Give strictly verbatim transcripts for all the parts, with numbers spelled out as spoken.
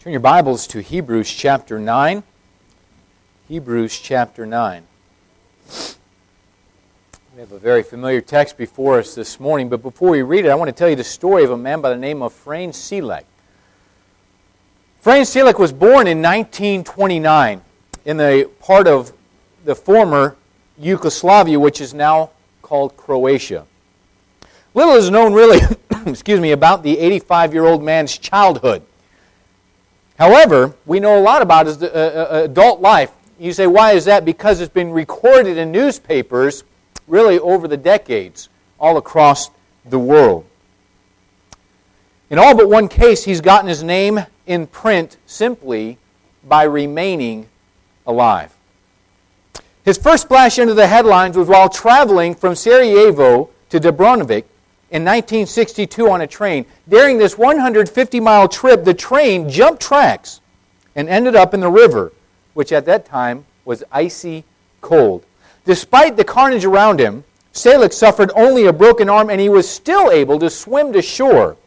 Turn your Bibles to Hebrews chapter nine. Hebrews chapter nine. We have a very familiar text before us this morning, but before we read it, I want to tell you the story of a man by the name of Frane Selek. Frane Selek was born in nineteen twenty-nine in the part of the former Yugoslavia, which is now called Croatia. Little is known really, excuse me, about the eighty-five-year-old man's childhood. However, we know a lot about his uh, uh, adult life. You say, why is that? Because it's been recorded in newspapers really over the decades all across the world. In all but one case, he's gotten his name in print simply by remaining alive. His first splash into the headlines was while traveling from Sarajevo to Dubrovnik in nineteen sixty-two on a train. During this one hundred fifty mile trip, the train jumped tracks and ended up in the river, which at that time was icy cold. Despite the carnage around him, Selek suffered only a broken arm and he was still able to swim to shore.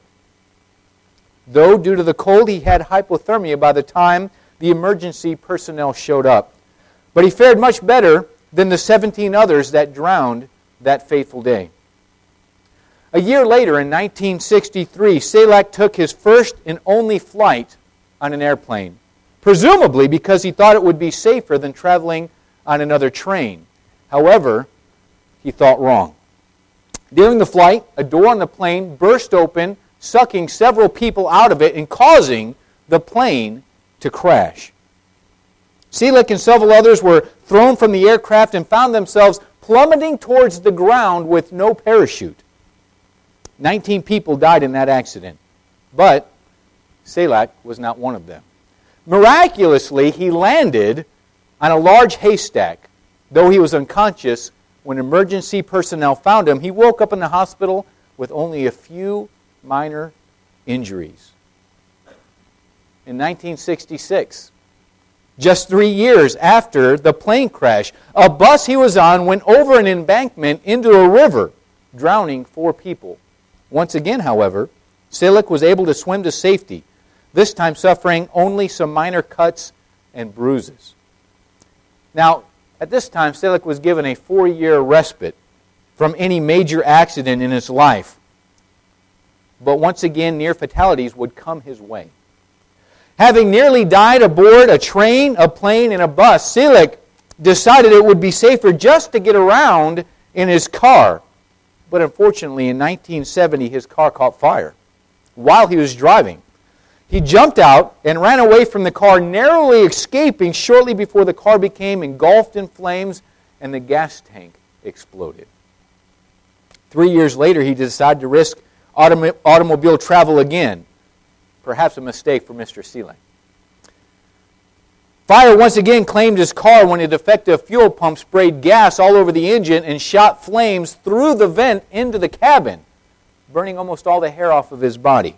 Though due to the cold, he had hypothermia by the time the emergency personnel showed up. But he fared much better than the seventeen others that drowned that fateful day. A year later, in nineteen sixty-three, Selek took his first and only flight on an airplane, presumably because he thought it would be safer than traveling on another train. However, he thought wrong. During the flight, a door on the plane burst open, sucking several people out of it and causing the plane to crash. Selek and several others were thrown from the aircraft and found themselves plummeting towards the ground with no parachute. Nineteen people died in that accident, but Selek was not one of them. Miraculously, he landed on a large haystack. Though he was unconscious, when emergency personnel found him, he woke up in the hospital with only a few minor injuries. In nineteen sixty-six, just three years after the plane crash, a bus he was on went over an embankment into a river, drowning four people. Once again, however, Selek was able to swim to safety, this time suffering only some minor cuts and bruises. Now, at this time, Selek was given a four-year respite from any major accident in his life. But once again, near fatalities would come his way. Having nearly died aboard a train, a plane, and a bus, Selek decided it would be safer just to get around in his car. But unfortunately, in nineteen seventy, his car caught fire while he was driving. He jumped out and ran away from the car, narrowly escaping shortly before the car became engulfed in flames and the gas tank exploded. Three years later, he decided to risk autom- automobile travel again. Perhaps a mistake for Mister Selek. Fire once again claimed his car when a defective fuel pump sprayed gas all over the engine and shot flames through the vent into the cabin, burning almost all the hair off of his body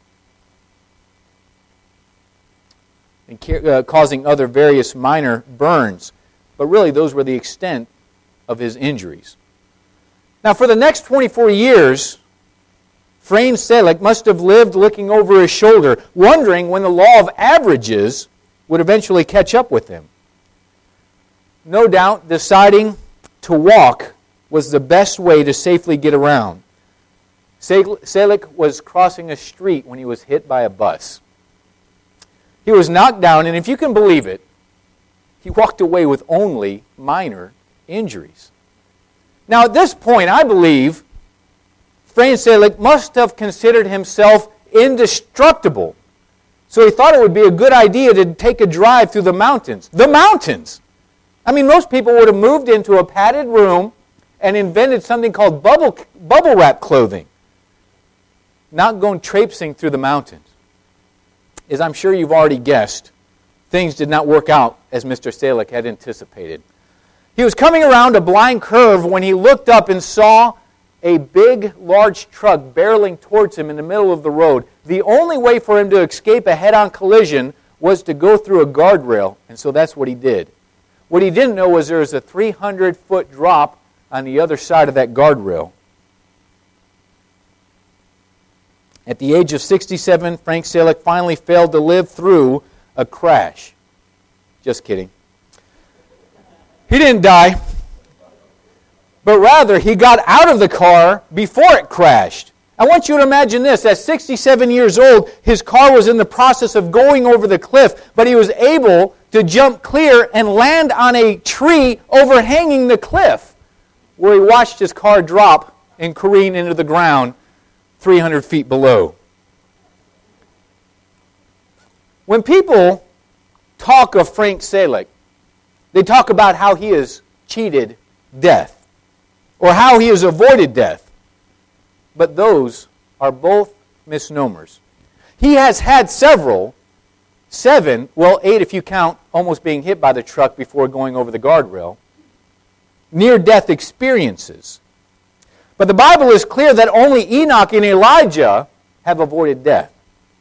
and uh, causing other various minor burns. But really, those were the extent of his injuries. Now, for the next twenty-four years, Frane Selek must have lived looking over his shoulder, wondering when the law of averages would eventually catch up with him. No doubt, deciding to walk was the best way to safely get around. Selek was crossing a street when he was hit by a bus. He was knocked down, and if you can believe it, he walked away with only minor injuries. Now, at this point, I believe Frane Selek must have considered himself indestructible. So he thought it would be a good idea to take a drive through the mountains. The mountains! I mean, most people would have moved into a padded room and invented something called bubble, bubble wrap clothing. Not going traipsing through the mountains. As I'm sure you've already guessed, things did not work out as Mister Selek had anticipated. He was coming around a blind curve when he looked up and saw a big, large truck barreling towards him in the middle of the road. The only way for him to escape a head-on collision was to go through a guardrail, and so that's what he did. What he didn't know was there was a three hundred foot drop on the other side of that guardrail. At the age of sixty-seven, Frank Salek finally failed to live through a crash. Just kidding. He didn't die, but rather he got out of the car before it crashed. I want you to imagine this. At sixty-seven years old, his car was in the process of going over the cliff, but he was able to jump clear and land on a tree overhanging the cliff, where he watched his car drop and careen into the ground three hundred feet below. When people talk of Frank Salek, they talk about how he has cheated death or how he has avoided death. But those are both misnomers. He has had several, seven, well, eight if you count almost being hit by the truck before going over the guardrail, near-death experiences. But the Bible is clear that only Enoch and Elijah have avoided death.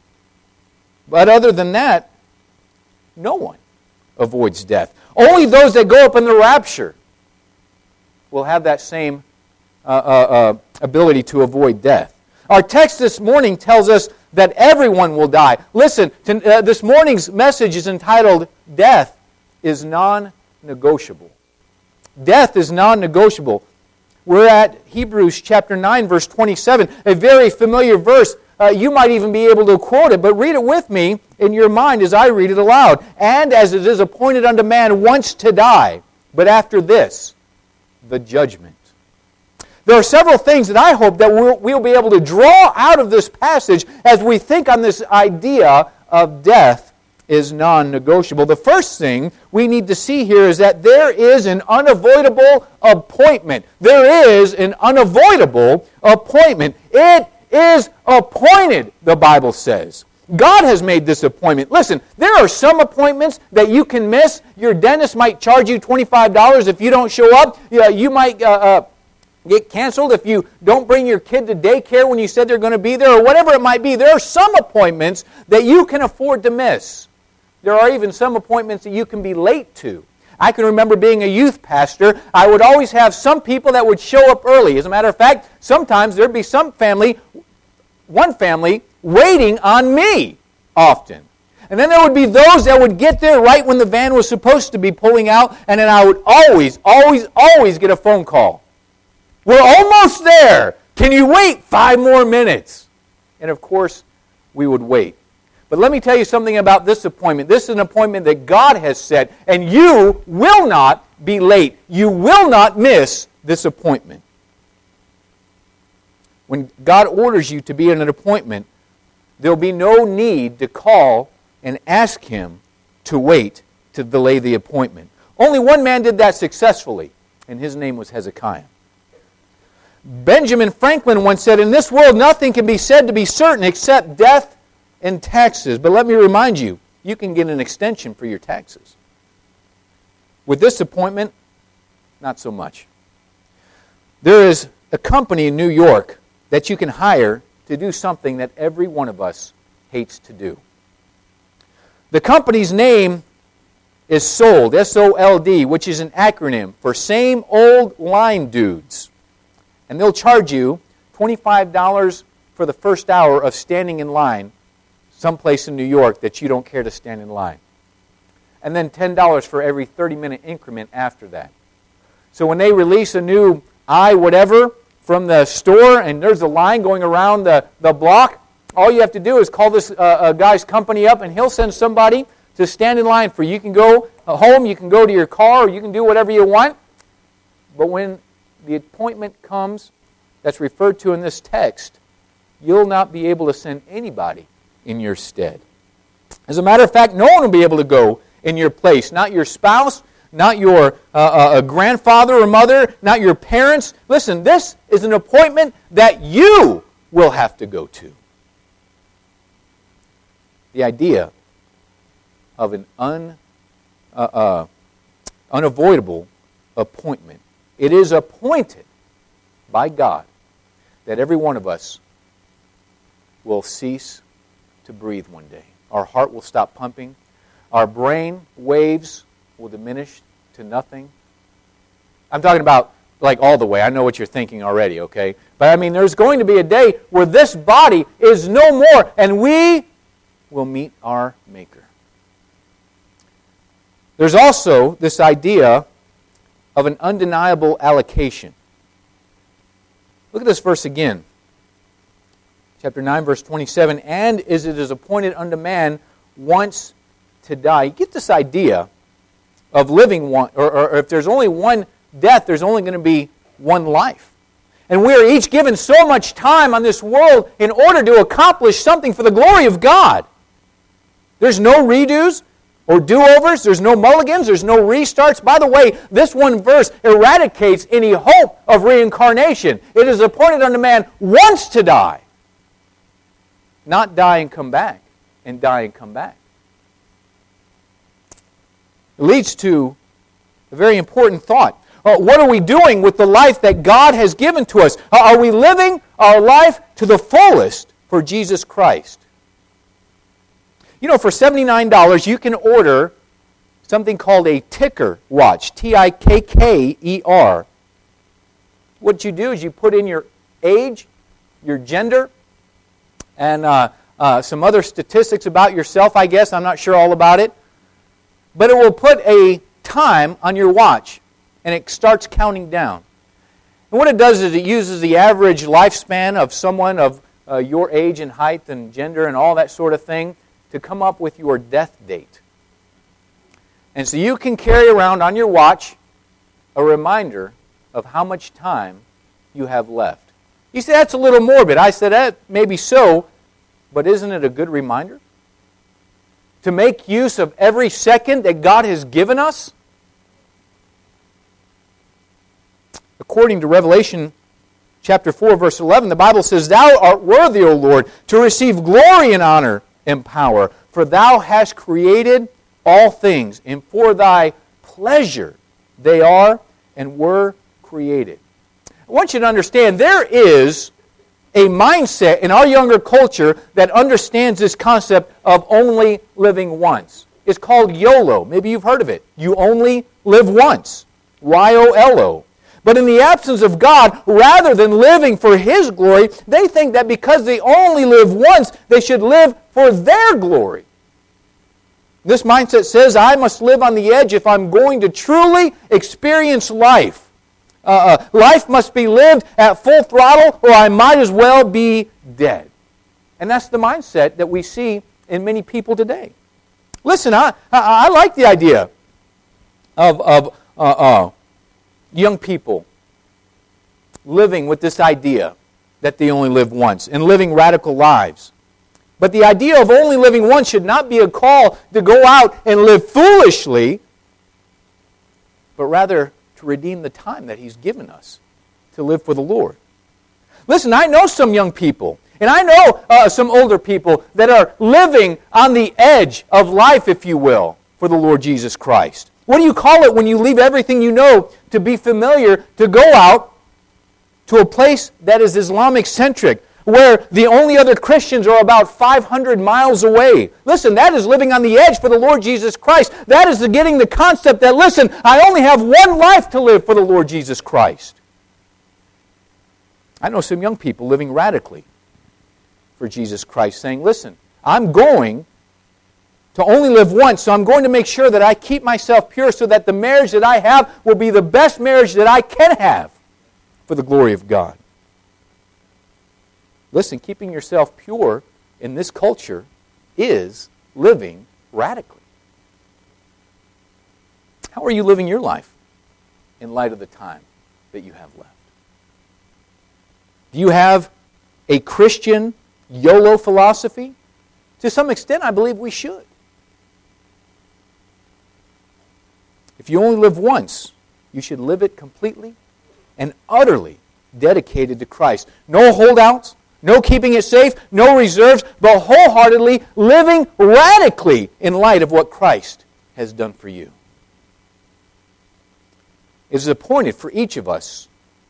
But other than that, no one avoids death. Only those that go up in the rapture will have that same uh, uh, uh, ability to avoid death. Our text this morning tells us that everyone will die. Listen, to, uh, this morning's message is entitled, Death is Non-Negotiable. Death is non-negotiable. We're at Hebrews chapter nine, verse twenty-seven, a very familiar verse. Uh, you might even be able to quote it, but read it with me in your mind as I read it aloud. And as it is appointed unto man once to die, but after this, the judgment. There are several things that I hope that we'll, we'll be able to draw out of this passage as we think on this idea of death is non-negotiable. The first thing we need to see here is that there is an unavoidable appointment. There is an unavoidable appointment. It is appointed, the Bible says. God has made this appointment. Listen, there are some appointments that you can miss. Your dentist might charge you twenty-five dollars if you don't show up. You might uh, uh, get canceled if you don't bring your kid to daycare when you said they're going to be there, or whatever it might be. There are some appointments that you can afford to miss. There are even some appointments that you can be late to. I can remember being a youth pastor. I would always have some people that would show up early. As a matter of fact, sometimes there'd be some family, one family, waiting on me often. And then there would be those that would get there right when the van was supposed to be pulling out, and then I would always, always, always get a phone call. We're almost there. Can you wait five more minutes? And of course, we would wait. But let me tell you something about this appointment. This is an appointment that God has set, and you will not be late. You will not miss this appointment. When God orders you to be in an appointment, there will be no need to call and ask Him to wait to delay the appointment. Only one man did that successfully, and his name was Hezekiah. Benjamin Franklin once said, "In this world nothing can be said to be certain except death and taxes." But let me remind you, you can get an extension for your taxes. With this appointment, not so much. There is a company in New York that you can hire to do something that every one of us hates to do. The company's name is SOLD, S O L D, which is an acronym for Same Old Line Dudes. And they'll charge you twenty-five dollars for the first hour of standing in line someplace in New York that you don't care to stand in line. And then ten dollars for every thirty-minute increment after that. So when they release a new I whatever from the store and there's a line going around the, the block, all you have to do is call this uh, uh, guy's company up and he'll send somebody to stand in line for you. You can go uh, home, you can go to your car, or you can do whatever you want. But when the appointment comes that's referred to in this text, you'll not be able to send anybody in your stead. As a matter of fact, no one will be able to go in your place. Not your spouse, not your uh, uh, grandfather or mother, not your parents. Listen, this is an appointment that you will have to go to. The idea of an un, uh, uh, unavoidable appointment. It is appointed by God that every one of us will cease to breathe one day. Our heart will stop pumping. Our brain waves will diminish to nothing. I'm talking about like all the way. I know what you're thinking already, okay? But I mean, there's going to be a day where this body is no more, and we will meet our Maker. There's also this idea of an undeniable allocation. Look at this verse again. Chapter nine, verse twenty-seven. And as it is appointed unto man once to die. You get this idea of living one, or, or if there's only one death, there's only going to be one life. And we are each given so much time on this world in order to accomplish something for the glory of God. There's no redos or do-overs. There's no mulligans. There's no restarts. By the way, this one verse eradicates any hope of reincarnation. It is appointed unto man once to die. Not die and come back, and die and come back. It leads to a very important thought. Uh, what are we doing with the life that God has given to us? Uh, are we living our life to the fullest for Jesus Christ? You know, for seventy-nine dollars you can order something called a ticker watch, T I K K E R. What you do is you put in your age, your gender, and uh, uh, some other statistics about yourself, I guess. I'm not sure all about it. But it will put a time on your watch, and it starts counting down. And what it does is it uses the average lifespan of someone of uh, your age and height and gender and all that sort of thing to come up with your death date. And so you can carry around on your watch a reminder of how much time you have left. You say, that's a little morbid. I said, that maybe so, but isn't it a good reminder? To make use of every second that God has given us? According to Revelation chapter four, verse eleven, the Bible says, Thou art worthy, O Lord, to receive glory and honor and power, for Thou hast created all things, and for Thy pleasure they are and were created. I want you to understand, there is a mindset in our younger culture that understands this concept of only living once. It's called YOLO. Maybe you've heard of it. You only live once. Y O L O. But in the absence of God, rather than living for His glory, they think that because they only live once, they should live for their glory. This mindset says, I must live on the edge if I'm going to truly experience life. Uh, uh, life must be lived at full throttle, or I might as well be dead. And that's the mindset that we see in many people today. Listen, I, I, I like the idea of, of uh, uh, young people living with this idea that they only live once and living radical lives. But the idea of only living once should not be a call to go out and live foolishly, but rather to redeem the time that He's given us to live for the Lord. Listen, I know some young people, and I know uh, some older people that are living on the edge of life, if you will, for the Lord Jesus Christ. What do you call it when you leave everything you know to be familiar, to go out to a place that is Islamic-centric, where the only other Christians are about five hundred miles away? Listen, that is living on the edge for the Lord Jesus Christ. That is the getting the concept that, listen, I only have one life to live for the Lord Jesus Christ. I know some young people living radically for Jesus Christ, saying, listen, I'm going to only live once, so I'm going to make sure that I keep myself pure so that the marriage that I have will be the best marriage that I can have for the glory of God. Listen, keeping yourself pure in this culture is living radically. How are you living your life in light of the time that you have left? Do you have a Christian YOLO philosophy? To some extent, I believe we should. If you only live once, you should live it completely and utterly dedicated to Christ. No holdouts, no keeping it safe, no reserves, but wholeheartedly living radically in light of what Christ has done for you. It is appointed for each of us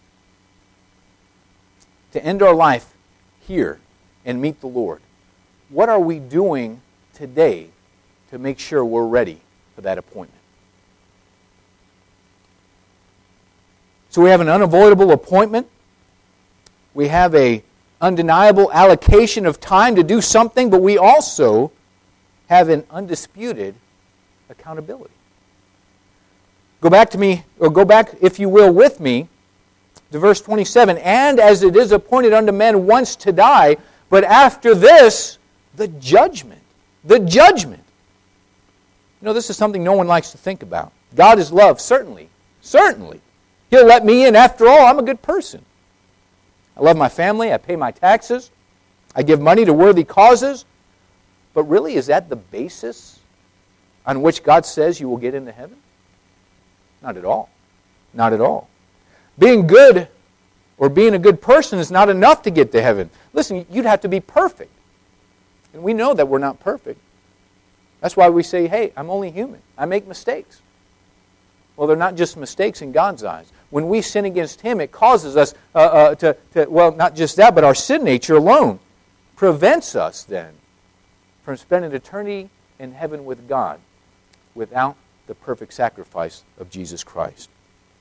to end our life here and meet the Lord. What are we doing today to make sure we're ready for that appointment? So we have an unavoidable appointment. We have a undeniable allocation of time to do something, but we also have an undisputed accountability. Go back to me, or go back, if you will, with me to verse twenty-seven. And as it is appointed unto men once to die, but after this, the judgment. The judgment. You know, this is something no one likes to think about. God is love, certainly. Certainly. He'll let me in. After all, I'm a good person. I love my family. I pay my taxes. I give money to worthy causes. But really, is that the basis on which God says you will get into heaven? Not at all. Not at all. Being good or being a good person is not enough to get to heaven. Listen, you'd have to be perfect. And we know that we're not perfect. That's why we say, hey, I'm only human. I make mistakes. Well, they're not just mistakes in God's eyes. When we sin against Him, it causes us uh, uh, to, to, well, not just that, but our sin nature alone prevents us then from spending eternity in heaven with God without the perfect sacrifice of Jesus Christ.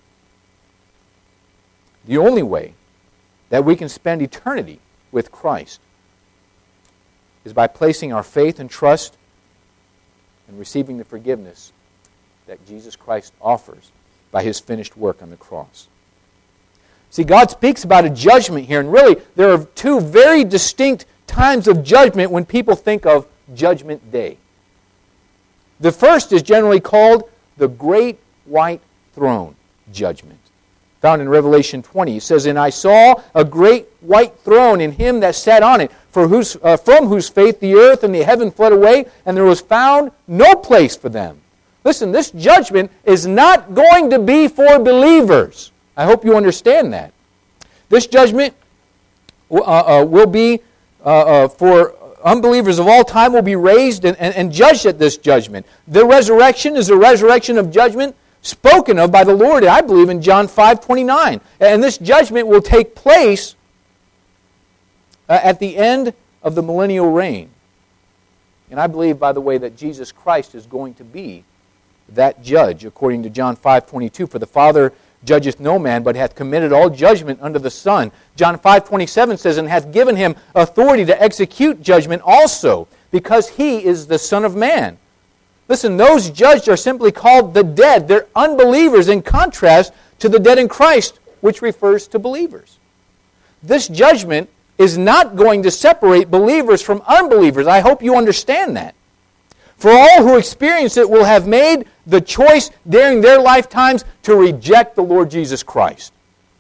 The only way that we can spend eternity with Christ is by placing our faith and trust and receiving the forgiveness that Jesus Christ offers by His finished work on the cross. See, God speaks about a judgment here, and really there are two very distinct times of judgment when people think of Judgment Day. The first is generally called the Great White Throne Judgment. Found in Revelation twenty, it says, "And I saw a great white throne, and Him that sat on it, for whose, uh, from whose faith the earth and the heaven fled away, and there was found no place for them." Listen, this judgment is not going to be for believers. I hope you understand that. This judgment uh, uh, will be uh, uh, for unbelievers of all time, will be raised and, and, and judged at this judgment. The resurrection is a resurrection of judgment spoken of by the Lord, I believe, in John five twenty-nine. And this judgment will take place uh, at the end of the millennial reign. And I believe, by the way, that Jesus Christ is going to be that judge, according to John five twenty-two. "For the Father judgeth no man, but hath committed all judgment unto the Son." John five twenty-seven says, "And hath given Him authority to execute judgment also, because He is the Son of Man." Listen, those judged are simply called the dead. They're unbelievers in contrast to the dead in Christ, which refers to believers. This judgment is not going to separate believers from unbelievers. I hope you understand that. For all who experience it will have made the choice during their lifetimes to reject the Lord Jesus Christ.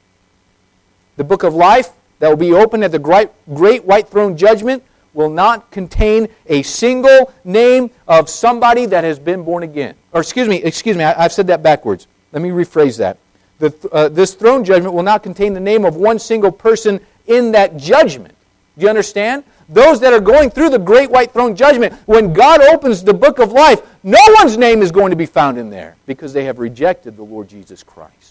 The book of life that will be opened at the great, great white throne judgment will not contain a single name of somebody that has been born again. Or excuse me, excuse me, I, I've said that backwards. Let me rephrase that. The, uh, this throne judgment will not contain the name of one single person in that judgment. Do you understand? Those that are going through the great white throne judgment, when God opens the book of life, no one's name is going to be found in there because they have rejected the Lord Jesus Christ.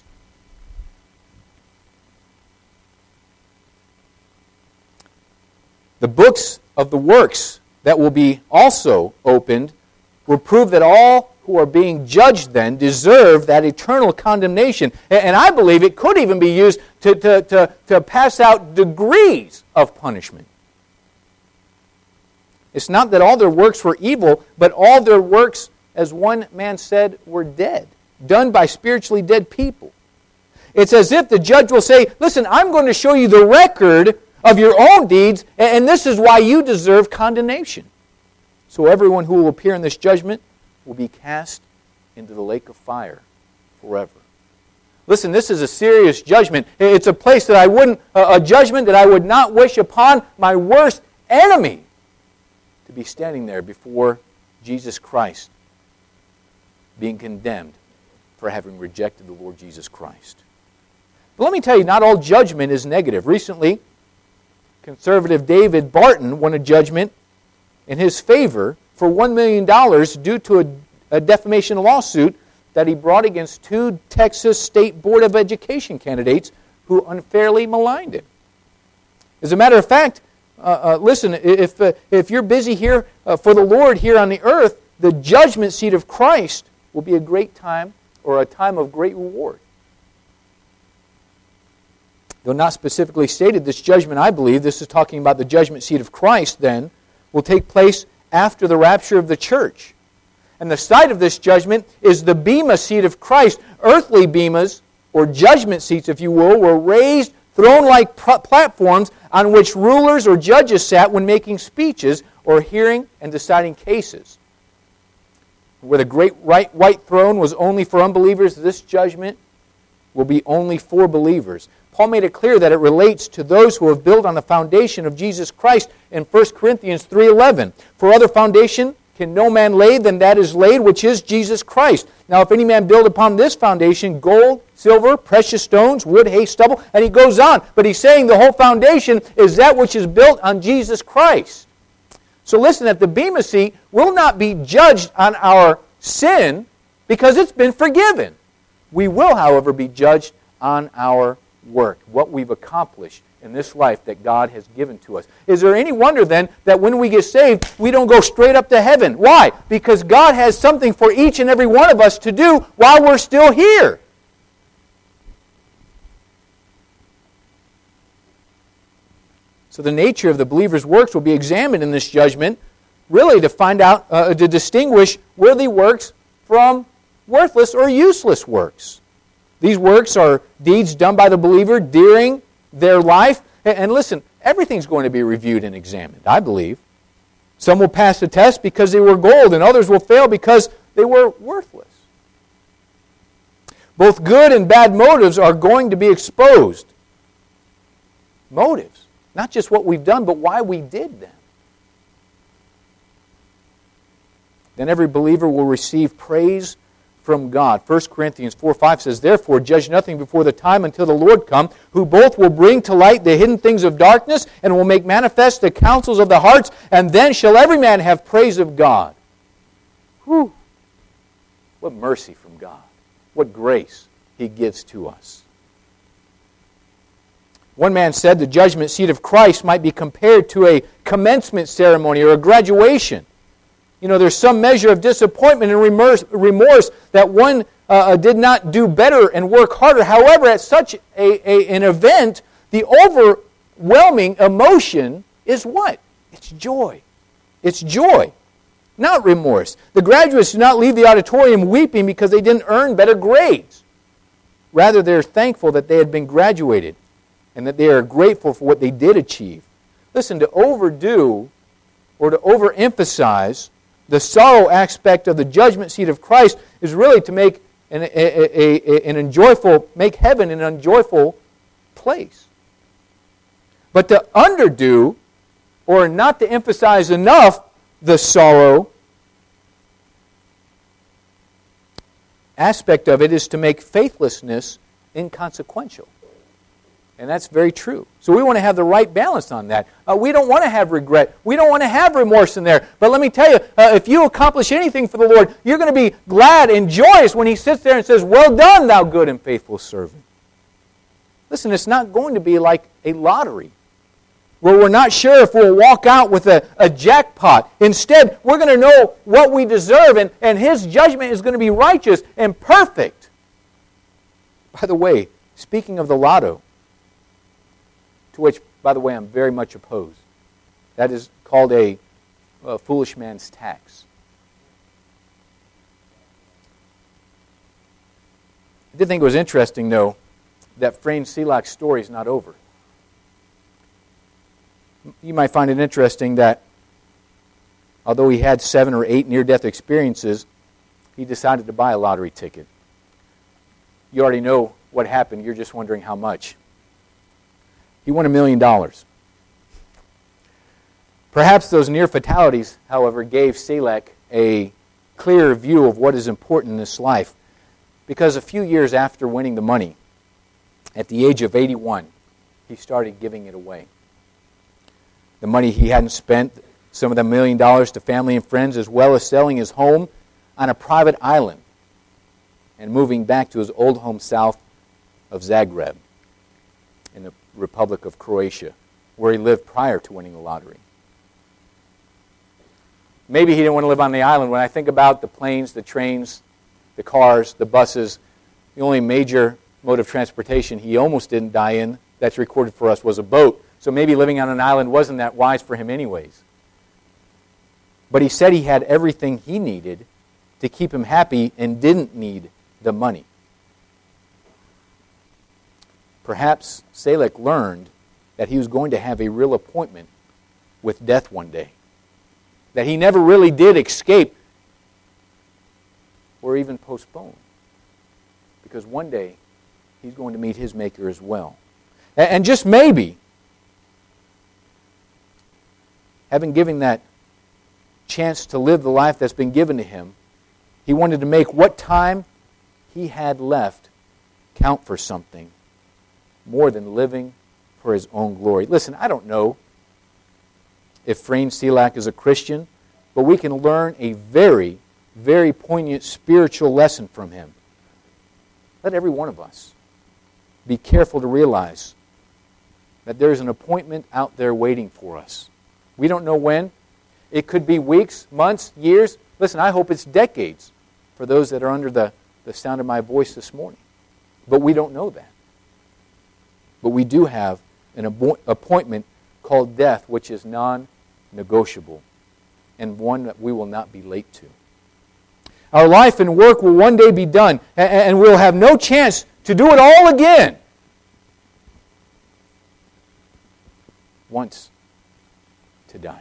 The books of the works that will be also opened will prove that all who are being judged then deserve that eternal condemnation. And I believe it could even be used to, to, to, to pass out degrees of punishment. It's not that all their works were evil, but all their works, as one man said, were dead, done by spiritually dead people. It's as if the judge will say, listen, I'm going to show you the record of your own deeds, and this is why you deserve condemnation. So everyone who will appear in this judgment will be cast into the lake of fire forever. Listen, this is a serious judgment. It's a place that I wouldn't, a judgment that I would not wish upon my worst enemy to be standing there before Jesus Christ, being condemned for having rejected the Lord Jesus Christ. But let me tell you, not all judgment is negative. Recently, conservative David Barton won a judgment in his favor for one million dollars due to a, a defamation lawsuit that he brought against two Texas State Board of Education candidates who unfairly maligned him. As a matter of fact, uh, uh, listen, if, uh, if you're busy here uh, for the Lord here on the earth, the judgment seat of Christ will be a great time or a time of great reward. Though not specifically stated, this judgment, I believe, this is talking about the judgment seat of Christ then, will take place after the rapture of the church. And the site of this judgment is the bema seat of Christ. Earthly bemas, or judgment seats, if you will, were raised throne-like platforms on which rulers or judges sat when making speeches or hearing and deciding cases. Where the great right, white throne was only for unbelievers, this judgment will be only for believers. Paul made it clear that it relates to those who have built on the foundation of Jesus Christ in First Corinthians three eleven. For other foundation can no man lay than that is laid, which is Jesus Christ. Now if any man build upon this foundation gold, silver, precious stones, wood, hay, stubble, and he goes on. But he's saying the whole foundation is that which is built on Jesus Christ. So listen, that the bema seat will not be judged on our sin because it's been forgiven. We will, however, be judged on our work, what we've accomplished in this life that God has given to us. Is there any wonder then that when we get saved, we don't go straight up to heaven? Why? Because God has something for each and every one of us to do while we're still here. So the nature of the believer's works will be examined in this judgment, really to find out, uh, to distinguish worthy works from worthless or useless works. These works are deeds done by the believer during their life. And listen, everything's going to be reviewed and examined, I believe. Some will pass the test because they were gold, and others will fail because they were worthless. Both good and bad motives are going to be exposed. Motives. Not just what we've done, but why we did them. Then every believer will receive praise from God. First Corinthians four five says, Therefore judge nothing before the time until the Lord come, who both will bring to light the hidden things of darkness, and will make manifest the counsels of the hearts, and then shall every man have praise of God. Whew. What mercy from God. What grace He gives to us. One man said the judgment seat of Christ might be compared to a commencement ceremony or a graduation. You know, there's some measure of disappointment and remorse, remorse that one uh, did not do better and work harder. However, at such a, a, an event, the overwhelming emotion is what? It's joy. It's joy, not remorse. The graduates do not leave the auditorium weeping because they didn't earn better grades. Rather, they're thankful that they had been graduated and that they are grateful for what they did achieve. Listen, to overdo or to overemphasize the sorrow aspect of the judgment seat of Christ is really to make an, a, a, a, an enjoyable, make heaven an unjoyful place. But to underdo, or not to emphasize enough the sorrow aspect of it, is to make faithlessness inconsequential. And that's very true. So we want to have the right balance on that. Uh, we don't want to have regret. We don't want to have remorse in there. But let me tell you, uh, if you accomplish anything for the Lord, you're going to be glad and joyous when He sits there and says, Well done, thou good and faithful servant. Listen, it's not going to be like a lottery where we're not sure if we'll walk out with a, a jackpot. Instead, we're going to know what we deserve, and, and His judgment is going to be righteous and perfect. By the way, speaking of the lotto, to which, by the way, I'm very much opposed. That is called a, a foolish man's tax. I did think it was interesting, though, that Frane Selak's story is not over. You might find it interesting that although he had seven or eight near-death experiences, he decided to buy a lottery ticket. You already know what happened. You're just wondering how much. He won a million dollars. Perhaps those near fatalities, however, gave Selak a clearer view of what is important in this life. Because a few years after winning the money, at the age of eighty-one, he started giving it away. The money he hadn't spent, some of the million dollars to family and friends, as well as selling his home on a private island and moving back to his old home south of Zagreb in the Republic of Croatia, where he lived prior to winning the lottery. Maybe he didn't want to live on the island. When I think about the planes, the trains, the cars, the buses, the only major mode of transportation he almost didn't die in that's recorded for us was a boat. So maybe living on an island wasn't that wise for him anyways. But he said he had everything he needed to keep him happy and didn't need the money. Perhaps Selech learned that he was going to have a real appointment with death one day. That he never really did escape or even postpone. Because one day he's going to meet his Maker as well. And just maybe, having given that chance to live the life that's been given to him, he wanted to make what time he had left count for something more than living for his own glory. Listen, I don't know if Frain Selech is a Christian, but we can learn a very, very poignant spiritual lesson from him. Let every one of us be careful to realize that there's an appointment out there waiting for us. We don't know when. It could be weeks, months, years. Listen, I hope it's decades for those that are under the, the sound of my voice this morning. But we don't know that. But we do have an abo- appointment called death, which is non-negotiable, and one that we will not be late to. Our life and work will one day be done, and, and we'll have no chance to do it all again. Once to die.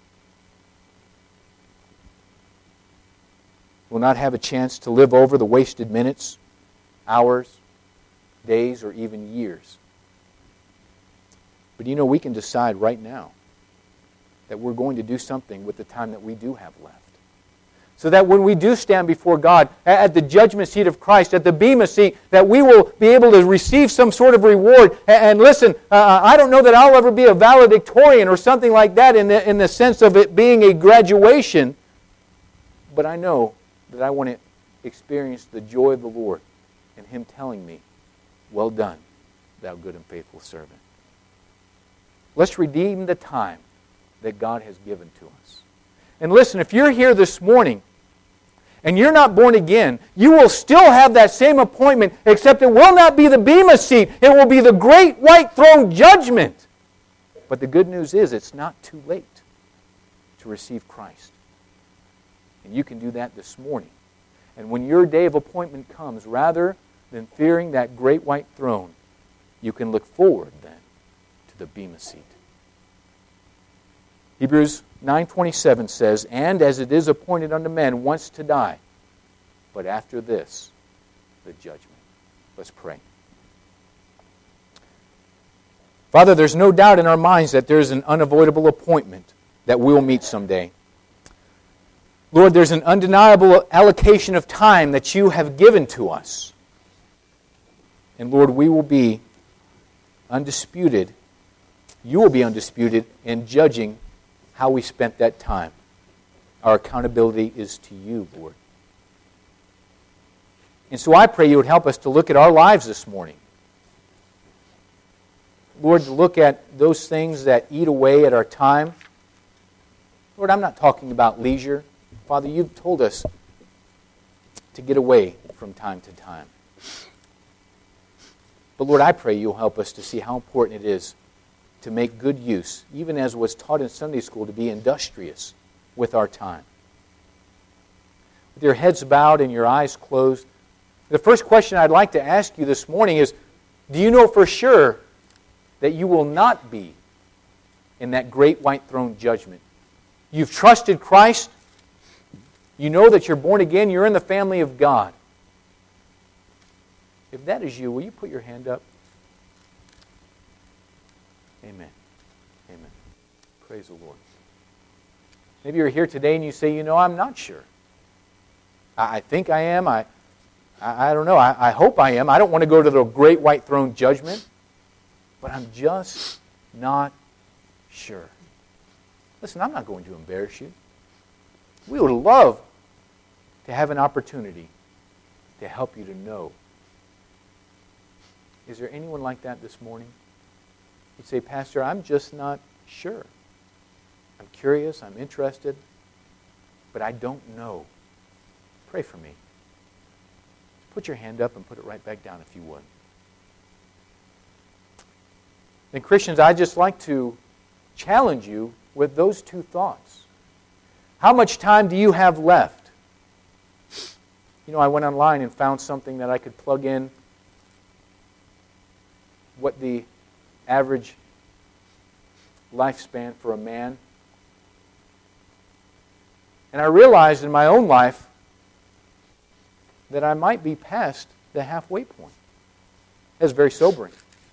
We'll not have a chance to live over the wasted minutes, hours, days, or even years. But you know, we can decide right now that we're going to do something with the time that we do have left. So that when we do stand before God at the judgment seat of Christ, at the bema seat, that we will be able to receive some sort of reward. And listen, uh, I don't know that I'll ever be a valedictorian or something like that in the, in the sense of it being a graduation, but I know that I want to experience the joy of the Lord and Him telling me, "Well done, thou good and faithful servant." Let's redeem the time that God has given to us. And listen, if you're here this morning and you're not born again, you will still have that same appointment, except it will not be the bema seat. It will be the great white throne judgment. But the good news is it's not too late to receive Christ. And you can do that this morning. And when your day of appointment comes, rather than fearing that great white throne, you can look forward then to the bema seat. Hebrews nine twenty-seven says, "And as it is appointed unto men once to die, but after this, the judgment." Let's pray. Father, there's no doubt in our minds that there's an unavoidable appointment that we'll meet someday. Lord, there's an undeniable allocation of time that you have given to us. And Lord, we will be undisputed. You will be undisputed in judging how we spent that time. Our accountability is to you, Lord. And so I pray you would help us to look at our lives this morning. Lord, to look at those things that eat away at our time. Lord, I'm not talking about leisure. Father, you've told us to get away from time to time. But Lord, I pray you'll help us to see how important it is to make good use, even as was taught in Sunday school, to be industrious with our time. With your heads bowed and your eyes closed, the first question I'd like to ask you this morning is, do you know for sure that you will not be in that great white throne judgment? You've trusted Christ. You know that you're born again. You're in the family of God. If that is you, will you put your hand up? Amen. Amen. Praise the Lord. Maybe you're here today and you say, you know, I'm not sure. I, I think I am. I, I, I don't know. I, I hope I am. I don't want to go to the great white throne judgment. But I'm just not sure. Listen, I'm not going to embarrass you. We would love to have an opportunity to help you to know. Is there anyone like that this morning? You'd say, Pastor, I'm just not sure. I'm curious, I'm interested, but I don't know. Pray for me. Put your hand up and put it right back down if you would. And Christians, I'd just like to challenge you with those two thoughts. How much time do you have left? You know, I went online and found something that I could plug in what the average lifespan for a man. And I realized in my own life that I might be past the halfway point. That's very sobering.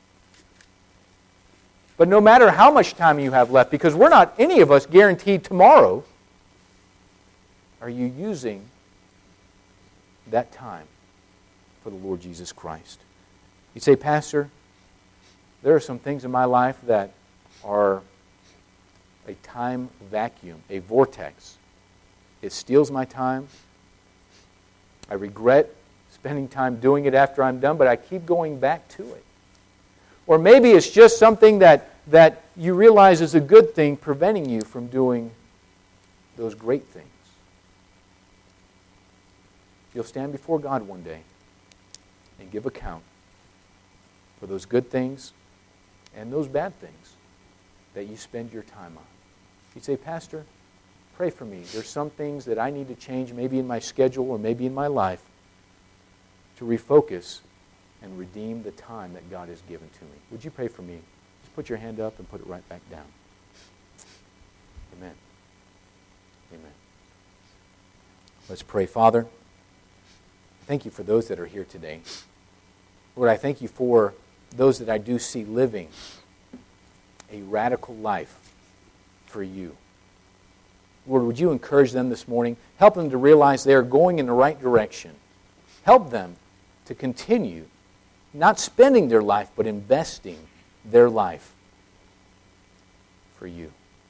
But no matter how much time you have left, because we're not, any of us, guaranteed tomorrow, are you using that time for the Lord Jesus Christ? You say, Pastor, there are some things in my life that are a time vacuum, a vortex. It steals my time. I regret spending time doing it after I'm done, but I keep going back to it. Or maybe it's just something that, that you realize is a good thing preventing you from doing those great things. You'll stand before God one day and give account for those good things and those bad things that you spend your time on. You say, Pastor, pray for me. There's some things that I need to change, maybe in my schedule or maybe in my life, to refocus and redeem the time that God has given to me. Would you pray for me? Just put your hand up and put it right back down. Amen. Amen. Let's pray. Father, thank you for those that are here today. Lord, I thank you for those that I do see living a radical life for you. Lord, would you encourage them this morning? Help them to realize they are going in the right direction. Help them to continue not spending their life, but investing their life for you.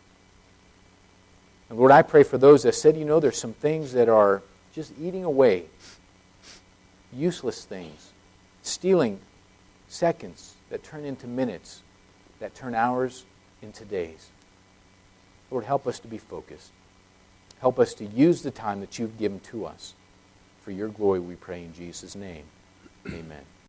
And Lord, I pray for those that said, you know, there's some things that are just eating away, useless things, stealing seconds that turn into minutes, that turn hours into days. Lord, help us to be focused. Help us to use the time that you've given to us. For your glory we pray in Jesus' name. Amen.